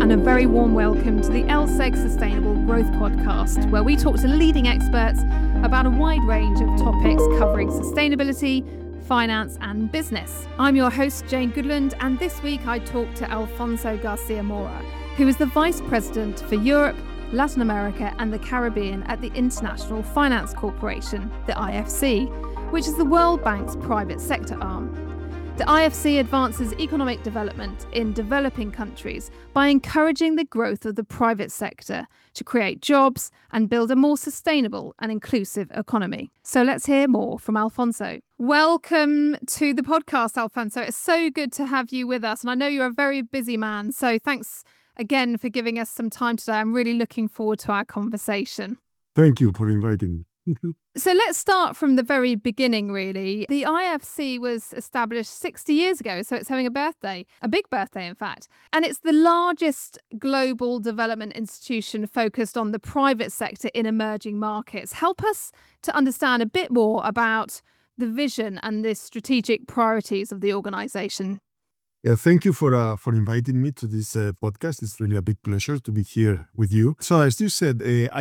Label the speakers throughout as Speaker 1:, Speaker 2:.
Speaker 1: and a very warm welcome to the LSEG Sustainable Growth Podcast, where we talk to leading experts about a wide range of topics covering sustainability, finance and business. I'm your host, Jane Goodland, and this week I talk to Alfonso Garcia Mora, who is the Vice President for Europe, Latin America and the Caribbean at the International Finance Corporation, the IFC, which is the World Bank's private sector arm. The IFC advances economic development in developing countries by encouraging the growth of the private sector to create jobs and build a more sustainable and inclusive economy. So let's hear more from Alfonso. Welcome to the podcast, Alfonso. It's so good to have you with us. And I know you're a very busy man, so thanks again for giving us some time today. I'm really looking forward to our conversation.
Speaker 2: Thank you for inviting me.
Speaker 1: So let's start from the very beginning, really. The IFC was established 60 years ago, so it's having a birthday, a big birthday, in fact. And it's the largest global development institution focused on the private sector in emerging markets. Help us to understand a bit more about the vision and the strategic priorities of the organisation.
Speaker 2: Yeah, thank you for inviting me to this podcast. It's really a big pleasure to be here with you. So as you said,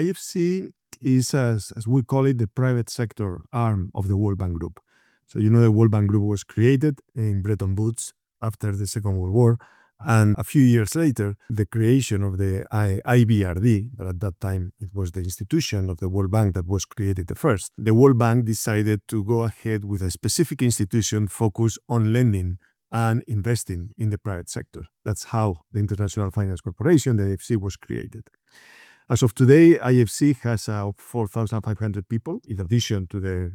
Speaker 2: IFC is, as we call it, the private sector arm of the World Bank Group. So the World Bank Group was created in Bretton Woods after the Second World War. And a few years later, the creation of the IBRD, but at that time it was the institution of the World Bank that was created the first. The World Bank decided to go ahead with a specific institution focused on lending and investing in the private sector. That's how the International Finance Corporation, the IFC, was created. As of today, IFC has 4,500 people, in addition to the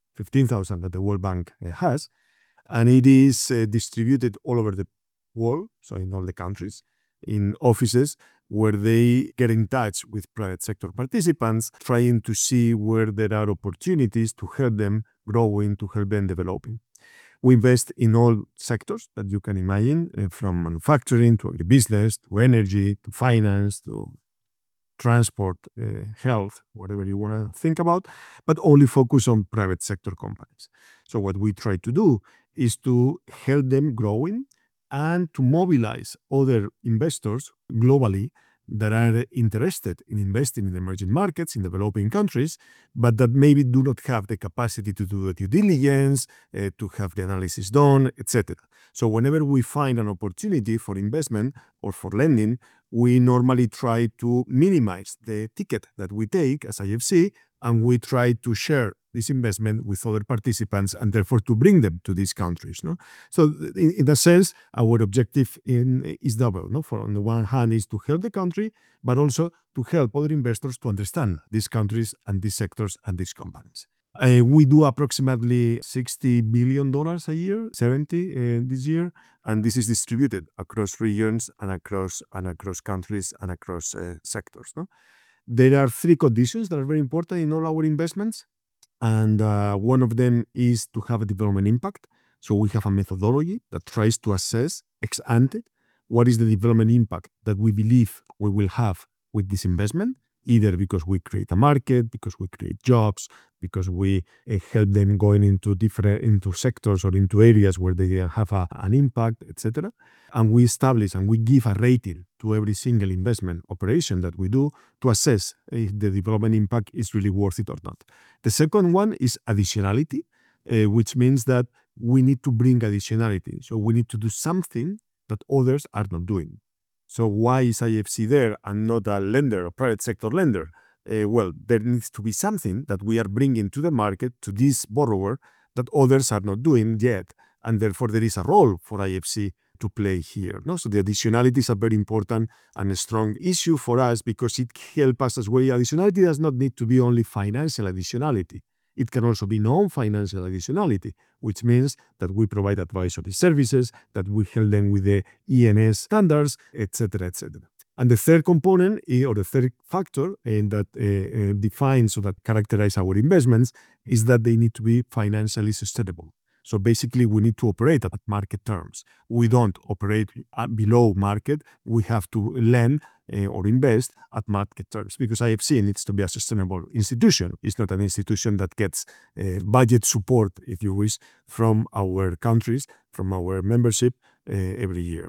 Speaker 2: 15,000 that the World Bank has, and it is distributed all over the world, so in all the countries, in offices where they get in touch with private sector participants, trying to see where there are opportunities to help them growing, to help them developing. We invest in all sectors that you can imagine, from manufacturing to agribusiness, to energy, to finance, to transport, health, whatever you want to think about, but only focus on private sector companies. So what we try to do is to help them growing and to mobilize other investors globally that are interested in investing in emerging markets, in developing countries, but that maybe do not have the capacity to do the due diligence, to have the analysis done, etc. So whenever we find an opportunity for investment or for lending, we normally try to minimize the ticket that we take as IFC, and we try to share this investment with other participants and therefore to bring them to these countries. No? So in that sense, our objective is double. No? On the one hand is to help the country, but also to help other investors to understand these countries and these sectors and these companies. We do approximately $60 billion a year, 70 this year, and this is distributed across regions and across countries and across sectors. No? There are three conditions that are very important in all our investments, and one of them is to have a development impact. So we have a methodology that tries to assess ex ante what is the development impact that we believe we will have with this investment, either because we create a market, because we create jobs, because we help them going into sectors or into areas where they have an impact, etc. And we establish and we give a rating to every single investment operation that we do to assess if the development impact is really worth it or not. The second one is additionality, which means that we need to bring additionality. So we need to do something that others are not doing. So why is IFC there and not a lender, a private sector lender? Well, there needs to be something that we are bringing to the market, to this borrower, that others are not doing yet. And therefore, there is a role for IFC to play here. No? So the additionality is a very important and a strong issue for us because it helps us as well. Additionality does not need to be only financial additionality. It can also be non-financial additionality, which means that we provide advisory services, that we help them with the ENS standards, etc., etc. And the third component, or the third factor that defines or that characterizes our investments, is that they need to be financially sustainable. So basically, we need to operate at market terms. We don't operate below market. We have to lend or invest at market terms because IFC needs to be a sustainable institution. It's not an institution that gets budget support, if you wish, from our countries, from our membership every year.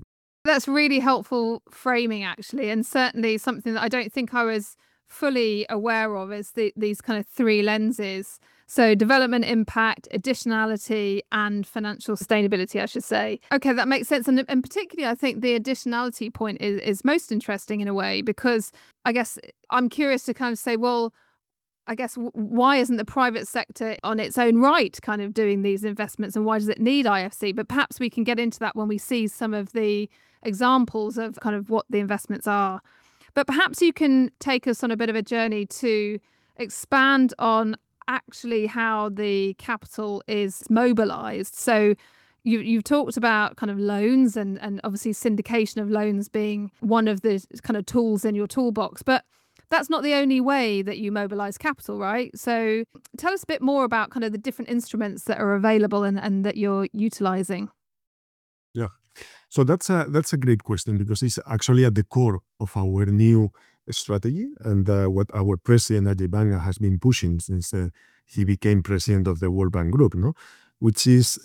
Speaker 1: That's really helpful framing, actually, and certainly something that I don't think I was fully aware of is these kind of three lenses. So development impact, additionality, and financial sustainability, I should say. Okay, that makes sense. And particularly, I think the additionality point is most interesting in a way, because I guess I'm curious to kind of say, well, I guess why isn't the private sector on its own right kind of doing these investments, and why does it need IFC? But perhaps we can get into that when we see some of the examples of kind of what the investments are. But perhaps you can take us on a bit of a journey to expand on actually how the capital is mobilized. So you've talked about kind of loans and obviously syndication of loans being one of the kind of tools in your toolbox. But that's not the only way that you mobilize capital, right? So tell us a bit more about kind of the different instruments that are available and that you're utilizing.
Speaker 2: Yeah. So that's a great question, because it's actually at the core of our new strategy and what our president Ajay Banga has been pushing since he became president of the World Bank Group, no? Which is,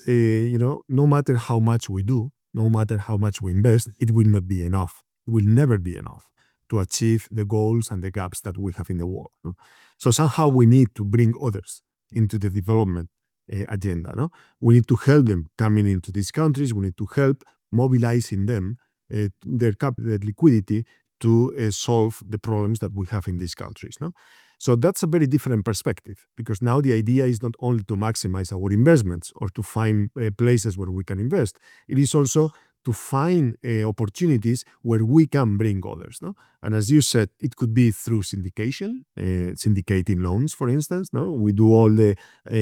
Speaker 2: no matter how much we do, no matter how much we invest, it will not be enough. It will never be enough to achieve the goals and the gaps that we have in the world. No? So somehow we need to bring others into the development agenda. No? We need to help them coming into these countries. We need to help mobilizing them, their capital liquidity to solve the problems that we have in these countries. No? So that's a very different perspective, because now the idea is not only to maximize our investments or to find places where we can invest. It is also to find opportunities where we can bring others. No? And as you said, it could be through syndication, syndicating loans, for instance. No? We do all the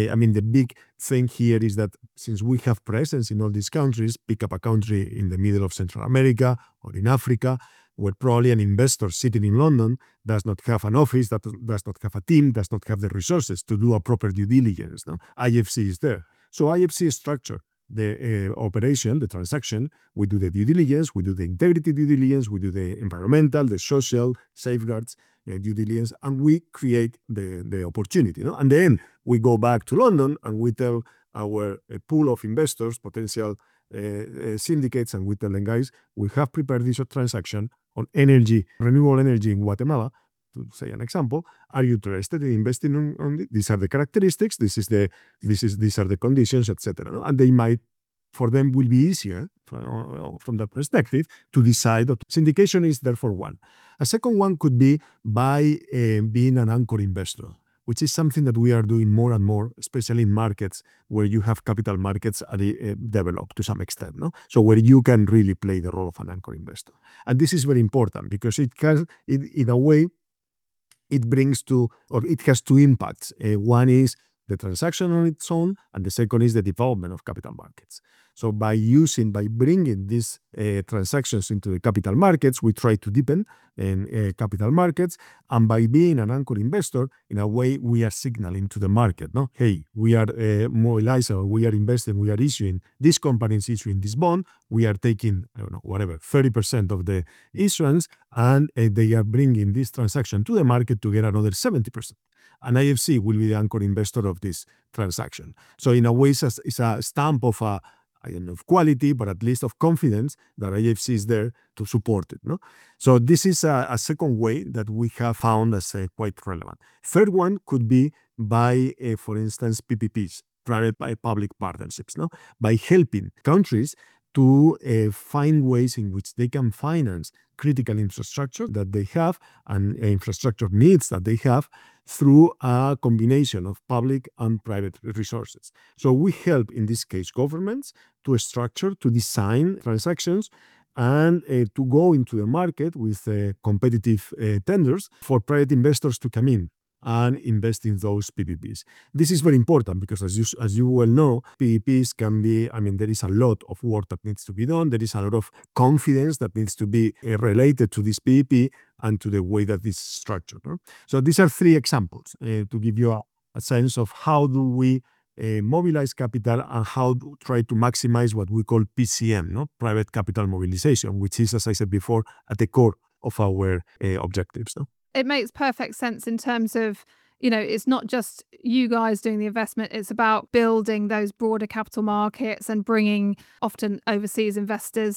Speaker 2: big thing here is that since we have presence in all these countries, pick up a country in the middle of Central America or in Africa, where probably an investor sitting in London does not have an office, that does not have a team, does not have the resources to do a proper due diligence. No? IFC is there. So IFC structure the operation, the transaction. We do the due diligence, we do the integrity due diligence, we do the environmental, the social safeguards due diligence, and we create the opportunity. No? And then we go back to London and we tell our pool of investors, potential syndicates, and we tell them, guys, we have prepared this transaction on energy, renewable energy in Guatemala, to say an example. Are you interested in investing on it? These are the characteristics. These are the conditions, etc. And they might, for them, will be easier from that perspective to decide. That syndication is therefore one. A second one could be by being an anchor investor, which is something that we are doing more and more, especially in markets where you have capital markets developed to some extent. No? So where you can really play the role of an anchor investor. And this is very important because it has, in a way, it has two impacts. One is the transaction on its own, and the second is the development of capital markets. So by bringing these transactions into the capital markets, we try to deepen capital markets, and by being an anchor investor, in a way, we are signaling to the market, no? Hey, we are mobilizing, we are investing, we are issuing, this company is issuing this bond, we are taking, 30% of the issuance, and they are bringing this transaction to the market to get another 70%. And IFC will be the anchor investor of this transaction. So in a way, it's a stamp of of quality, but at least of confidence that IFC is there to support it. No? So this is a second way that we have found as quite relevant. Third one could be by, for instance, PPPs, private by public partnerships, no? By helping countries to find ways in which they can finance critical infrastructure that they have and infrastructure needs that they have through a combination of public and private resources. So we help, in this case, governments to structure, to design transactions and to go into the market with competitive tenders for private investors to come in and invest in those PPPs. This is very important because, as you well know, PPPs can be, there is a lot of work that needs to be done. There is a lot of confidence that needs to be related to this PPP and to the way that it's structured. No? So these are three examples to give you a sense of how do we mobilize capital and how to try to maximize what we call PCM, no? Private capital mobilization, which is, as I said before, at the core of our objectives. No?
Speaker 1: It makes perfect sense in terms of, it's not just you guys doing the investment, it's about building those broader capital markets and bringing often overseas investors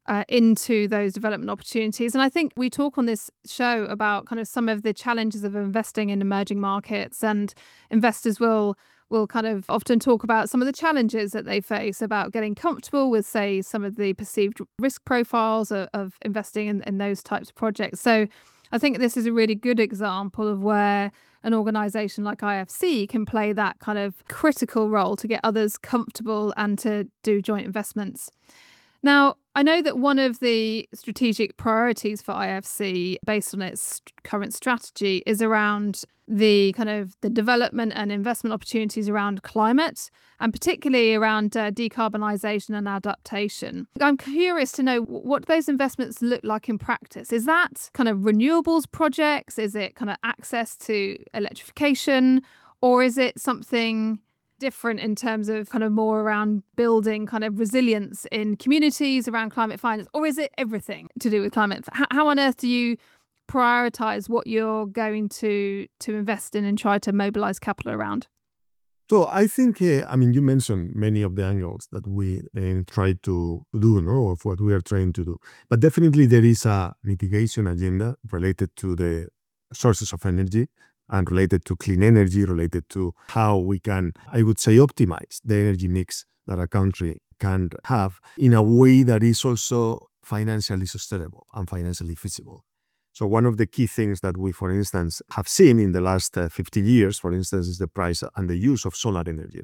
Speaker 1: into those development opportunities. And I think we talk on this show about kind of some of the challenges of investing in emerging markets, and investors will kind of often talk about some of the challenges that they face about getting comfortable with, say, some of the perceived risk profiles of investing in those types of projects. So I think this is a really good example of where an organization like IFC can play that kind of critical role to get others comfortable and to do joint investments. Now, I know that one of the strategic priorities for IFC, based on its current strategy, is around the kind of the development and investment opportunities around climate, and particularly around decarbonisation and adaptation. I'm curious to know what those investments look like in practice. Is that kind of renewables projects? Is it kind of access to electrification? Or is it something different in terms of kind of more around building kind of resilience in communities around climate finance? Or is it everything to do with climate? How on earth do you prioritize what you're going to invest in and try to mobilize capital around?
Speaker 2: So I think, you mentioned many of the angles that we try to do, of what we are trying to do. But definitely there is a mitigation agenda related to the sources of energy and related to clean energy, related to how we can, I would say, optimize the energy mix that a country can have in a way that is also financially sustainable and financially feasible. So one of the key things that we, for instance, have seen in the last 15 years, for instance, is the price and the use of solar energy.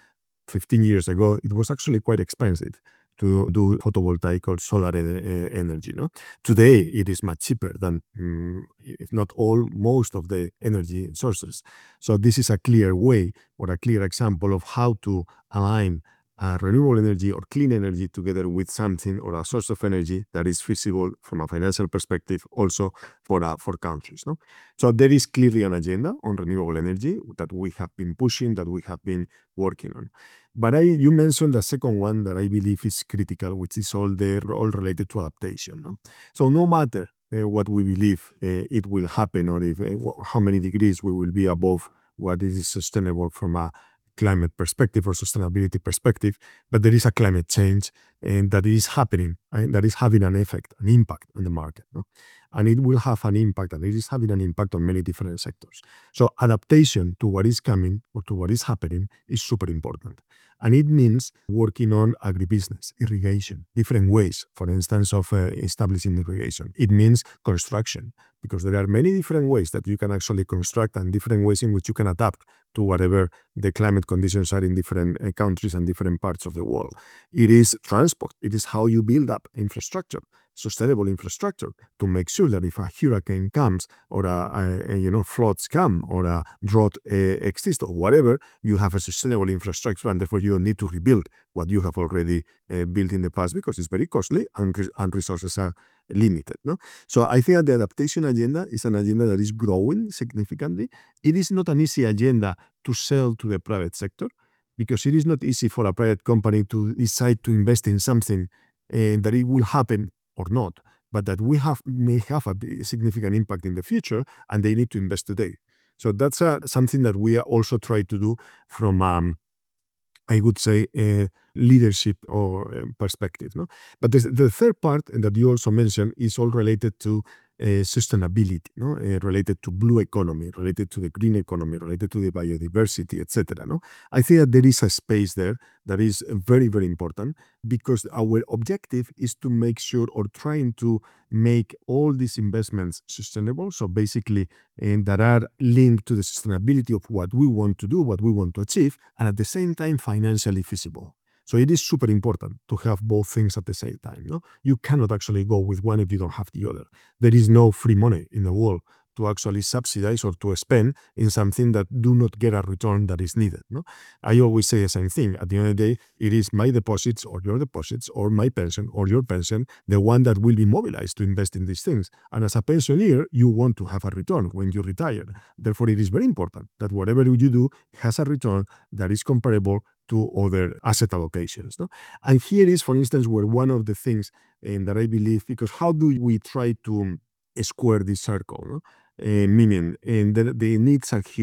Speaker 2: 15 years ago, it was actually quite expensive to do photovoltaic or solar energy. Today, it is much cheaper than, if not all, most of the energy sources. So this is a clear way or a clear example of how to align renewable energy or clean energy together with something or a source of energy that is feasible from a financial perspective also for countries. So there is clearly an agenda on renewable energy that we have been pushing, that we have been working on. But you mentioned the second one that I believe is critical, which is all related to adaptation. So no matter what we believe it will happen, or if how many degrees we will be above what is sustainable from a climate perspective or sustainability perspective, but there is a climate change and that is happening, and that is having an effect, an impact on the market. And it will have an impact, and it is having an impact on many different sectors. So adaptation to what is coming or to what is happening is super important. And it means working on agribusiness, irrigation, different ways, for instance, of establishing irrigation. It means construction, because there are many different ways that you can actually construct and different ways in which you can adapt to whatever the climate conditions are in different countries and different parts of the world. It is transport. It is how you build up infrastructure, sustainable infrastructure, to make sure that if a hurricane comes or floods come or a drought exists or whatever, you have a sustainable infrastructure, and therefore you don't need to rebuild what you have already built in the past, because it's very costly and resources are limited. So I think that the adaptation agenda is an agenda that is growing significantly. It is not an easy agenda to sell to the private sector, because it is not easy for a private company to decide to invest in something that it will happen or not, but that may have a significant impact in the future, and they need to invest today. So that's something that we also try to do from, I would say, a leadership or perspective. But the third part that you also mentioned is all related to sustainability, related to blue economy, related to the green economy, related to the biodiversity, etc. I think that there is a space there that is very, very important, because our objective is to make sure, or trying to make all these investments sustainable. So basically, that are linked to the sustainability of what we want to do, what we want to achieve, and at the same time financially feasible. So it is super important to have both things at the same time. You cannot actually go with one if you don't have the other. There is no free money in the world to actually subsidize or to spend in something that do not get a return that is needed. I always say the same thing. At the end of the day, it is my deposits or your deposits or my pension or your pension, the one that will be mobilized to invest in these things. And as a pensioner, you want to have a return when you retire. Therefore, it is very important that whatever you do has a return that is comparable to other asset allocations. And here is, for instance, where one of the things that I believe, because how do we try to square this circle? Meaning, the needs are huge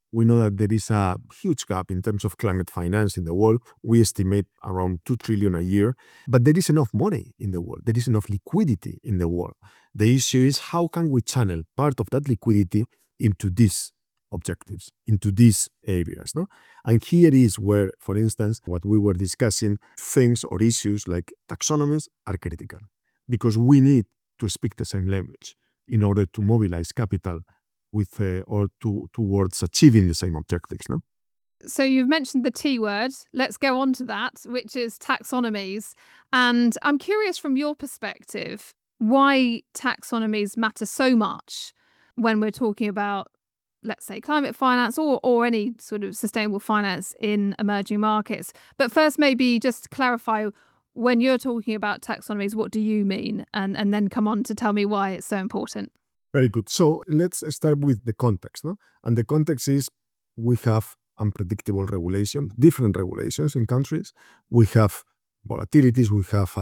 Speaker 2: We know that there is a huge gap in terms of climate finance in the world. We estimate around 2 trillion a year, but there is enough money in the world. There is enough liquidity in the world. The issue is how can we channel part of that liquidity into these objectives, into these areas, no? And here is where, for instance, what we were discussing, things or issues like taxonomies are critical because we need to speak the same language in order to mobilize capital with towards achieving the same objectives, no?
Speaker 1: So you've mentioned the T word. Let's go on to that, which is taxonomies. And I'm curious from your perspective, why taxonomies matter so much when we're talking about, let's say, climate finance or any sort of sustainable finance in emerging markets. But first, maybe just clarify, when you're talking about taxonomies, what do you mean? And then come on to tell me why it's so important.
Speaker 2: Very good. So let's start with the context, no? And the context is we have unpredictable regulation, different regulations in countries. We have volatilities. We have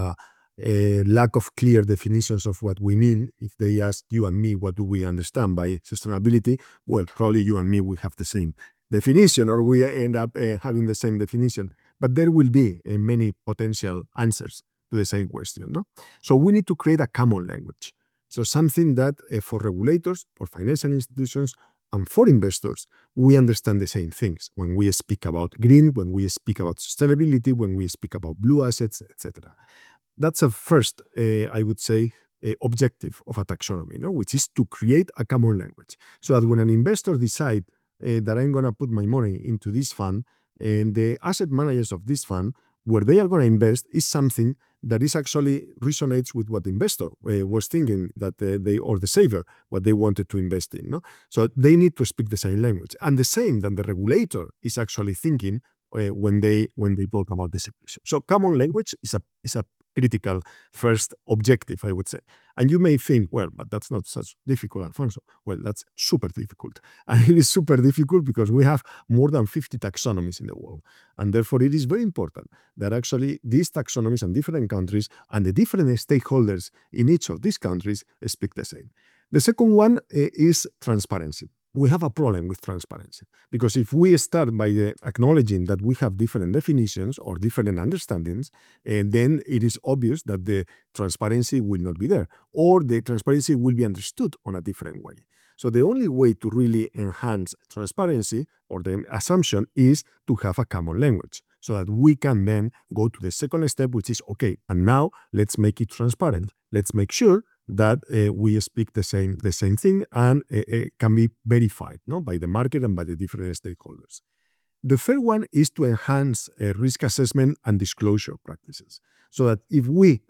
Speaker 2: a lack of clear definitions of what we mean. If they ask you and me, what do we understand by sustainability? Well, probably you and me, we have the same definition, or we end up having the same definition. But there will be many potential answers to the same question, no? So we need to create a common language. So something that for regulators, for financial institutions, and for investors, we understand the same things when we speak about green, when we speak about sustainability, when we speak about blue assets, etc. That's a first, I would say, objective of a taxonomy, no? Which is to create a common language. So that when an investor decides that I'm going to put my money into this fund, and the asset managers of this fund, where they are going to invest is something that is actually resonates with what the investor was thinking that or the saver, what they wanted to invest in. No? So they need to speak the same language, and the same that the regulator is actually thinking when they talk about this issue. So common language is a critical first objective, I would say. And you may think, well, but that's not such difficult, Alfonso. Well, that's super difficult. And it is super difficult because we have more than 50 taxonomies in the world. And therefore, it is very important that actually these taxonomies in different countries and the different stakeholders in each of these countries speak the same. The second one is transparency. We have a problem with transparency because if we start by acknowledging that we have different definitions or different understandings, then it is obvious that the transparency will not be there, or the transparency will be understood on a different way. So the only way to really enhance transparency, or the assumption, is to have a common language so that we can then go to the second step, which is, okay, and now let's make it transparent. Let's make sure that we speak the same thing and can be verified, no, by the market and by the different stakeholders. The third one is to enhance risk assessment and disclosure practices. So that if we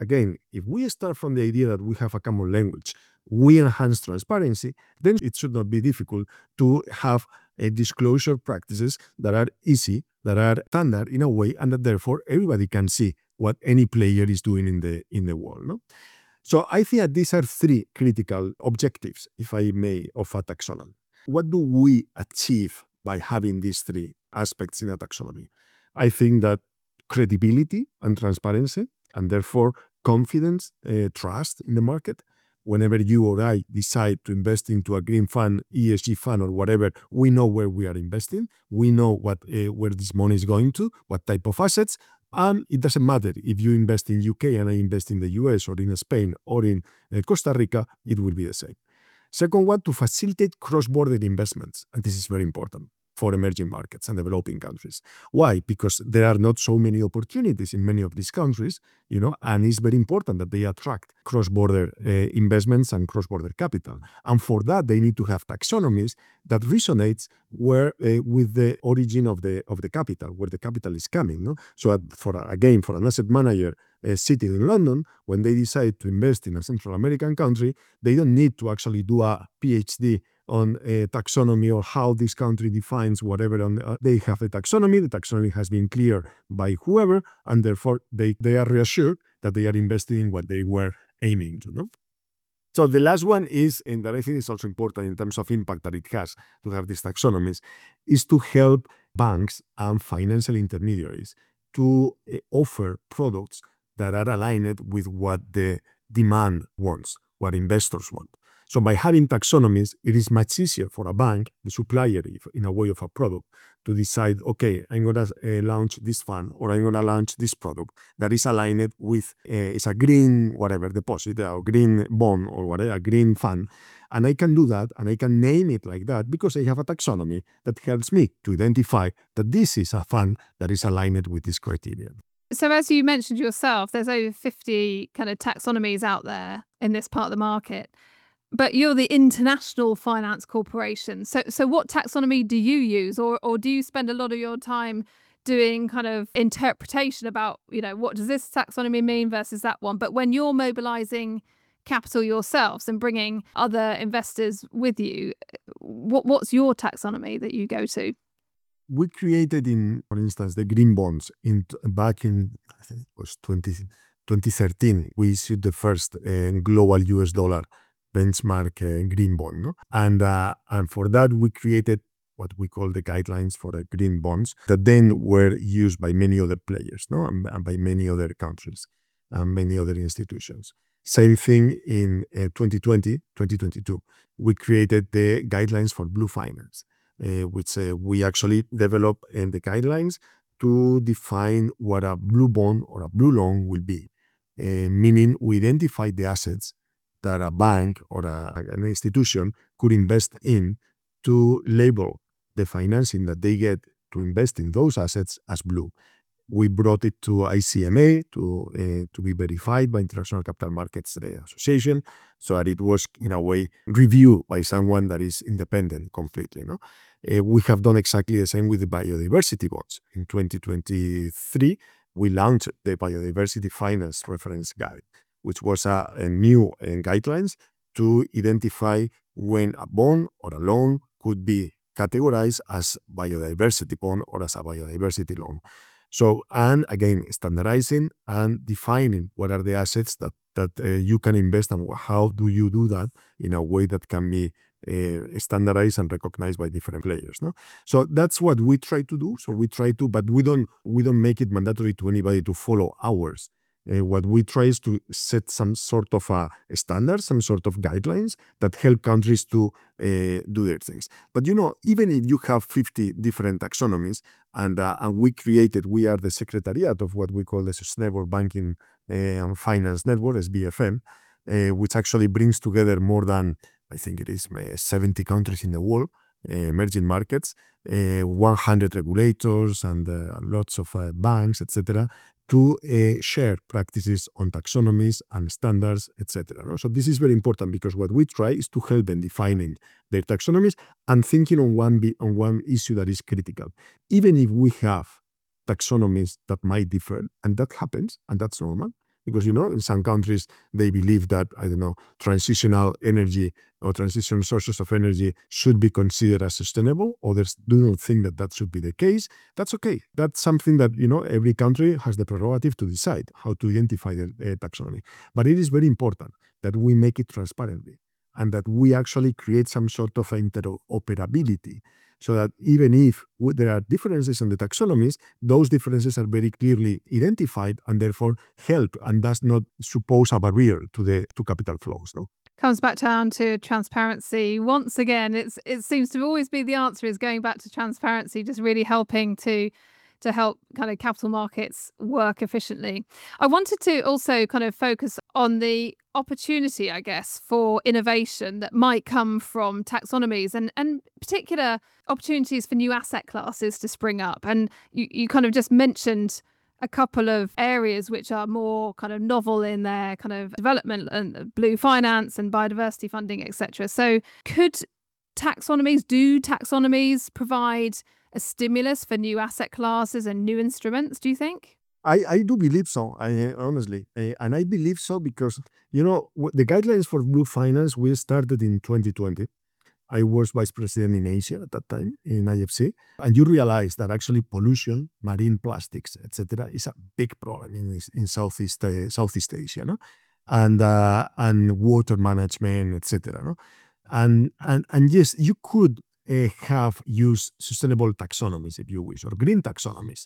Speaker 2: start from the idea that we have a common language, we enhance transparency, then it should not be difficult to have disclosure practices that are easy, that are standard in a way, and that therefore everybody can see what any player is doing in the world. No? So I think that these are three critical objectives, if I may, of a taxonomy. What do we achieve by having these three aspects in a taxonomy? I think that credibility and transparency, and therefore confidence, trust in the market. Whenever you or I decide to invest into a green fund, ESG fund, or whatever, we know where we are investing. We know where this money is going to, what type of assets. And it doesn't matter if you invest in UK and I invest in the US or in Spain or in Costa Rica, it will be the same. Second one, to facilitate cross-border investments. And this is very important for emerging markets and developing countries. Why? Because there are not so many opportunities in many of these countries, and it's very important that they attract cross-border investments and cross-border capital. And for that, they need to have taxonomies that resonates with the origin of the capital, where the capital is coming. No? So for an asset manager sitting in London, when they decide to invest in a Central American country, they don't need to actually do a PhD on a taxonomy or how this country defines whatever. They have a taxonomy. The taxonomy has been cleared by whoever, and therefore they are reassured that they are investing in what they were aiming to. No? So the last one is, and that I think is also important in terms of impact that it has to have these taxonomies, is to help banks and financial intermediaries to offer products that are aligned with what the demand wants, what investors want. So by having taxonomies, it is much easier for a bank, the supplier, if, in a way of a product, to decide, okay, I'm going to launch this fund or I'm going to launch this product that is aligned with, it's a green, whatever, deposit or green bond or whatever, a green fund. And I can do that and I can name it like that because I have a taxonomy that helps me to identify that this is a fund that is aligned with this criteria.
Speaker 1: So as you mentioned yourself, there's over 50 kind of taxonomies out there in this part of the market. But you're the International Finance Corporation. So what taxonomy do you use? Or do you spend a lot of your time doing kind of interpretation about, what does this taxonomy mean versus that one? But when you're mobilizing capital yourselves and bringing other investors with you, what's your taxonomy that you go to?
Speaker 2: We created, for instance, the green bonds back in, I think it was 2013. We issued the first global US dollar benchmark green bond. No? And for that, we created what we call the guidelines for the green bonds that then were used by many other players, no? And by many other countries and many other institutions. Same thing in 2022. We created the guidelines for blue finance, which we actually developed in the guidelines to define what a blue bond or a blue loan will be, meaning we identify the assets that a bank or an institution could invest in to label the financing that they get to invest in those assets as blue. We brought it to ICMA to be verified by International Capital Markets Association, so that it was, in a way, reviewed by someone that is independent completely. No? We have done exactly the same with the biodiversity bonds. In 2023, we launched the Biodiversity Finance Reference Guide, which was a new guidelines to identify when a bond or a loan could be categorized as biodiversity bond or as a biodiversity loan. So, and again, standardizing and defining what are the assets that you can invest and how do you do that in a way that can be standardized and recognized by different players. No? So that's what we try to do. So we try to, but we don't make it mandatory to anybody to follow ours. What we try is to set some sort of a standard, some sort of guidelines that help countries to do their things. But even if you have 50 different taxonomies, and we are the secretariat of what we call the Sustainable Banking and Finance Network, SBFN, which actually brings together more than, I think it is 70 countries in the world, emerging markets, 100 regulators and lots of banks, etc., to share practices on taxonomies and standards, etc. No? So this is very important because what we try is to help them defining their taxonomies and thinking on one issue that is critical. Even if we have taxonomies that might differ, and that happens, and that's normal, because in some countries they believe that, transitional energy or transition sources of energy should be considered as sustainable. Others do not think that should be the case. That's okay. That's something that, every country has the prerogative to decide how to identify the taxonomy. But it is very important that we make it transparently and that we actually create some sort of interoperability so that even if there are differences in the taxonomies, those differences are very clearly identified and therefore help and does not suppose a barrier to capital flows. No?
Speaker 1: Comes back down to transparency. Once again, it seems to always be the answer is going back to transparency, just really helping to help kind of capital markets work efficiently. I wanted to also kind of focus on the opportunity, I guess, for innovation that might come from taxonomies and particular opportunities for new asset classes to spring up. And you kind of just mentioned a couple of areas which are more kind of novel in their kind of development, and blue finance and biodiversity funding, etc. So do taxonomies provide a stimulus for new asset classes and new instruments, do you think?
Speaker 2: I do believe so, honestly. And I believe so because, the guidelines for blue finance, we started in 2020. I was vice president in Asia at that time in IFC. And you realize that actually pollution, marine plastics, etc., is a big problem in Southeast Asia, no? And water management, etc. No? And yes, you could have used sustainable taxonomies, if you wish, or green taxonomies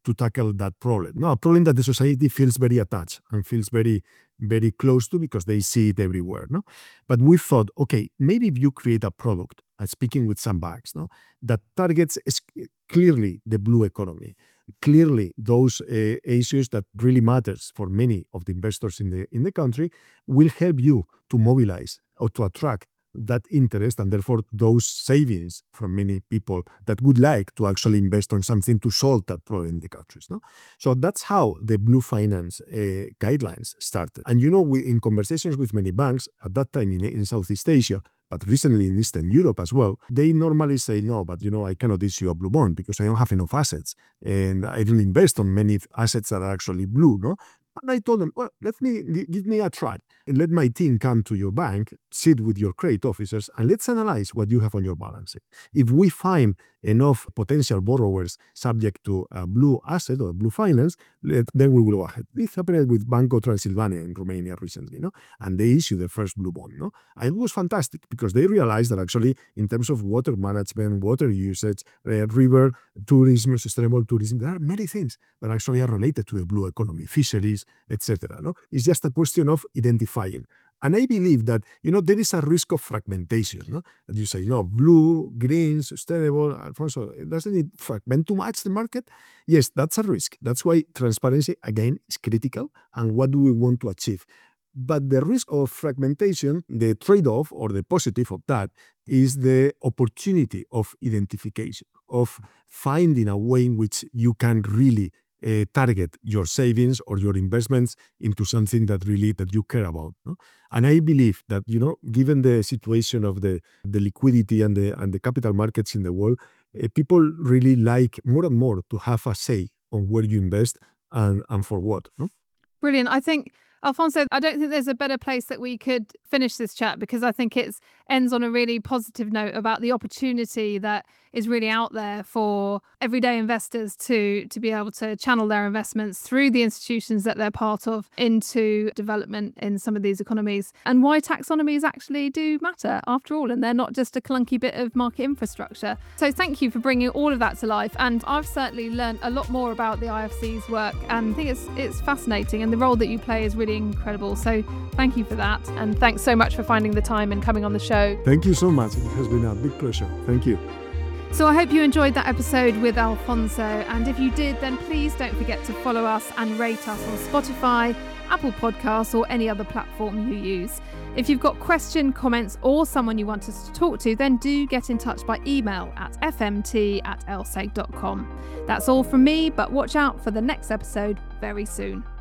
Speaker 2: to tackle that problem. No, a problem that the society feels very attached and feels very, very close to because they see it everywhere. No, but we thought, okay, maybe if you create a product, speaking with some banks, no, that targets clearly the blue economy, clearly those issues that really matters for many of the investors in the country, will help you to mobilize or to attract that interest and therefore those savings from many people that would like to actually invest on something to solve that problem in the countries. No? So that's how the Blue Finance guidelines started. And in conversations with many banks at that time in Southeast Asia, but recently in Eastern Europe as well, they normally say, no, but I cannot issue a blue bond because I don't have enough assets and I don't invest on many assets that are actually blue. No? And I told them, well, give me a try. And let my team come to your bank, sit with your credit officers, and let's analyze what you have on your balance sheet. If we find enough potential borrowers subject to a blue asset or blue finance, then we will go ahead. This happened with Banco Transilvania in Romania recently, and they issued the first blue bond. And it was fantastic because they realized that actually in terms of water management, water usage, river tourism, sustainable tourism, there are many things that actually are related to the blue economy, fisheries, etc. It's just a question of identifying. And I believe that, there is a risk of fragmentation. That you say, blue, green, sustainable, Alfonso, doesn't it fragment too much the market? Yes, that's a risk. That's why transparency, again, is critical. And what do we want to achieve? But the risk of fragmentation, the trade-off or the positive of that is the opportunity of identification, of finding a way in which you can really target your savings or your investments into something that you care about. And I believe that, given the situation of the liquidity and the capital markets in the world, people really like more and more to have a say on where you invest and for what.
Speaker 1: Brilliant. I think, Alfonso, I don't think there's a better place that we could finish this chat because I think it ends on a really positive note about the opportunity that is really out there for everyday investors to be able to channel their investments through the institutions that they're part of into development in some of these economies, and why taxonomies actually do matter after all, and they're not just a clunky bit of market infrastructure. So thank you for bringing all of that to life, and I've certainly learned a lot more about the IFC's work, and I think it's fascinating, and the role that you play is really incredible. So thank you for that, and thanks so much for finding the time and coming on the show.
Speaker 2: Thank you so much. It has been a big pleasure. Thank you.
Speaker 1: So I hope you enjoyed that episode with Alfonso, and if you did, then please don't forget to follow us and rate us on Spotify, Apple Podcasts, or any other platform you use. If you've got questions, comments, or someone you want us to talk to, then do get in touch by email at fmt@lseg.com. That's all from me, but watch out for the next episode very soon.